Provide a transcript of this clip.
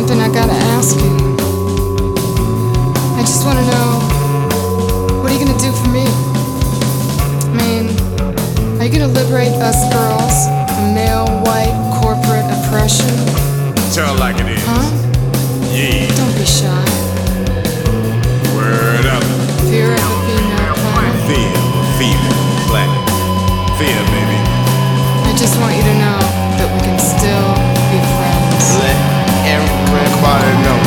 something I gotta ask you. I just wanna know, what are you gonna do for me? I mean, are you gonna liberate us girls from male, white, corporate oppression? Tell it like it is. Huh? Yeah. Don't be shy. Word up. Fear of the female planet. Fear, female, planet. Fear, baby. I just want you to know that we can still be friends. Let everybody know.